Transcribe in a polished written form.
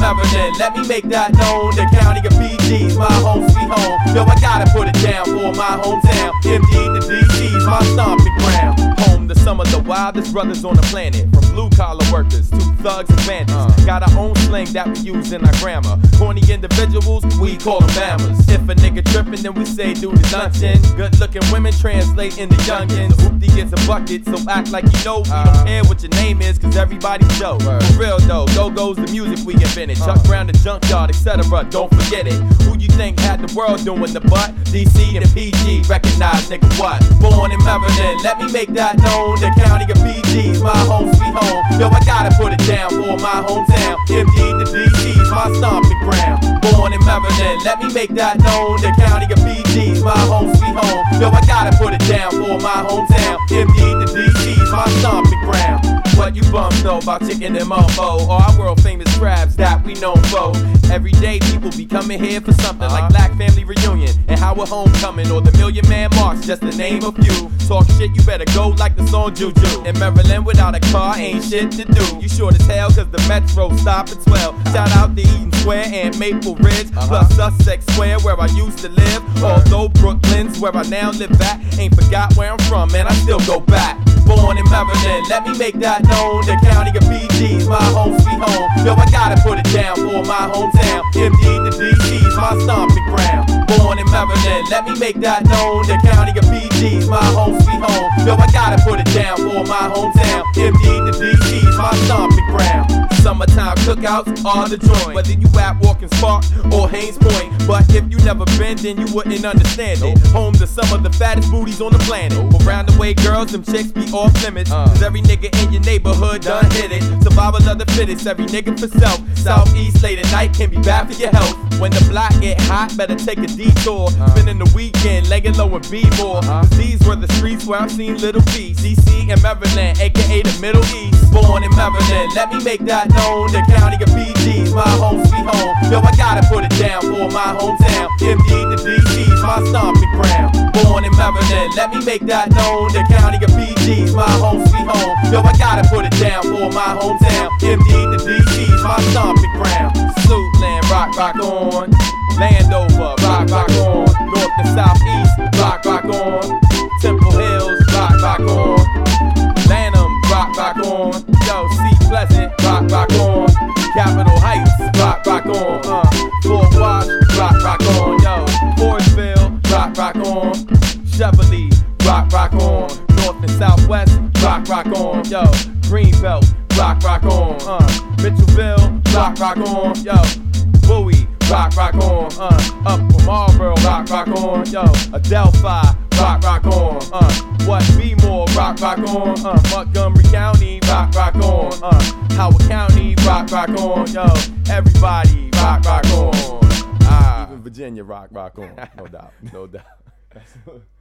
Maryland, let me make that known. The county of PG's my home sweet home. Yo, I gotta put it down for my hometown. MD to DC's my stomping ground. Home to some of the wildest brothers on the planet. From blue collar workers to thugs and bandits. Got our own slang that we use in our grammar. Corny individuals, we call them bammers. If a nigga trippin', then we say do the luncheon. Good looking women translate into youngins. Oopty gets a bucket, so act like you know. We don't care what your name is, cause everybody's Joe. For real though, go goes the music we invented. Chuck Brown the junkyard, etc. Don't forget it. Who you think had the world doing the butt? DC and PG, recognize nigga what? Born in Maryland, let me make that known. The county of PG's my home sweet home. Yo, I gotta put it down for my hometown. MD to DC's my stomping ground. Born in Maryland, let me make that known. The county of PG's my home sweet home. Yo, I gotta put it down for my hometown. MD to DC's my stomping ground. What you bums know about chicken and mofo, or our world famous crabs that we known for. Every day people be coming here for something like Black Family Reunion and Howard Homecoming or the Million Man March, just to name a few. Talk shit, you better go like the song Juju. In Maryland without a car ain't shit to do. You short as hell cause the Metro stop at 12. Shout out to Eaton Square and Maple Ridge, plus Sussex Square where I used to live. Although Brooklyn's where I now live at, ain't forgot where I'm from, man, I still go back. Born in Maryland, let me make that known. The county of PG's my home sweet home. Yo, I gotta put it down for my hometown. MD to DC's my stomping ground. Born in Maryland, let me make that known. The county of PG's my home sweet home. Yo, I gotta put it down for my hometown. MD to DC's my stomping ground. Summertime cookouts are the joint, whether you at Walking Spark or Haynes Point. But if you never been, then you wouldn't understand it. Home to some of the fattest booties on the planet. Around the way, girls, them chicks be off limits. Cause every nigga in your neighborhood done hit it. Survival of the fittest, every nigga for self. Southeast late at night can be bad for your health. When the block get hot, better take a detour. Spending the weekend, laying low and be more. These were the streets where I've seen Little Peace. DC and Maryland, aka the Middle East. Born in Maryland, let me make that known. The county of PG's my home sweet home. Yo, I gotta put it down for my hometown. MD to DC's my stomping ground. Born in Maryland, let me make that known. The county of PG's my home sweet home. Yo, I gotta put it down for my hometown. MD to DC's my stomping ground. Suitland, rock on. Landover, rock on. North and Southeast, rock on. Temple Hills, rock on. Lanham, rock on. Yo, Seat Pleasant, rock on. Capitol Heights, rock on. Fort Wash, rock on. Yo, Forestville, rock on. Cheverly, rock on. North and Southwest, rock on. Yo, Greenbelt, rock on. Mitchellville, rock on. Yo, Bowie, rock on. Upper Marlboro, rock on. Yo, Adelphi, rock on. What Bmore, rock on. Montgomery County, rock on. Howard County, rock on. Yo, everybody, rock on. Even Virginia, rock on. No doubt, no doubt.